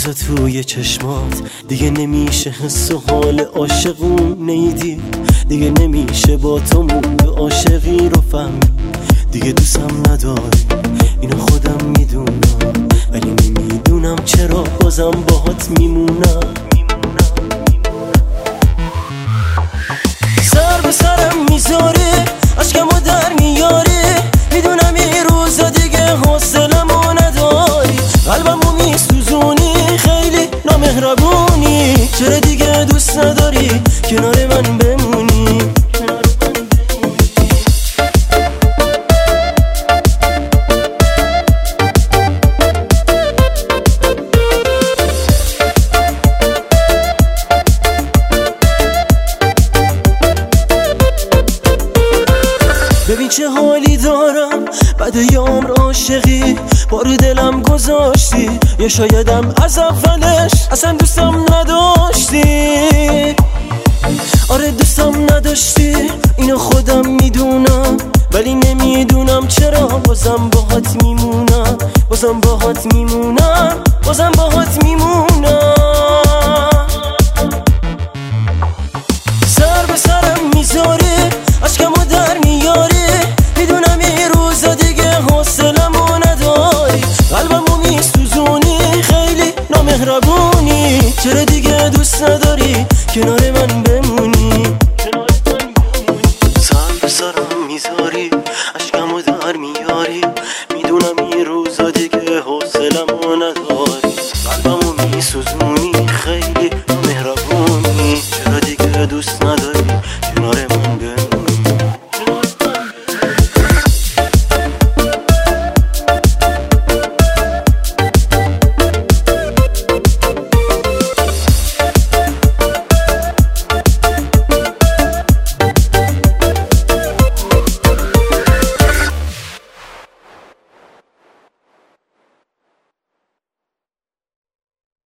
عکسا توی چشمات دیگه نمیشه حس و حال عاشقونه ای دیگه نمیشه با تو موند عاشقی رو فهمی دیگه دوستم نداری اینو خودم میدونم ولی نمیدونم چرا بازم باهات میمونم سر به سرم میذاری عشقمو در میاری میدونم این روزا دیگه حوصله‌مو نداری قلبمو میسوزونی خیلی نامهربونی چرا دیگه دوست نداری کنار من بمونی ببین چه حالی دارم بعد یه عمر عاشقی بار دلم گذاشتی یا شایدم از اولش اصلا دوستم نداشتی آره دوستم نداشتی اینو خودم میدونم ولی نمیدونم چرا بازم باهات میمونم بازم باهات میمونم بازم باهات میمونم سر به سرم میذاری عشقمو در میاری میدونم این روزا دیگه حوصله‌مو نداری قلبمو میسوزونی خیلی نامهربونی چرا دیگه دوست نداری کنار من بمونی سر به سرم میذاری عشقمو در میاری میدونم این روزا دیگه حوصله‌مو نداری قلبمو میسوزونی خیلی نامهربونی چرا دیگه دوست نداری کنار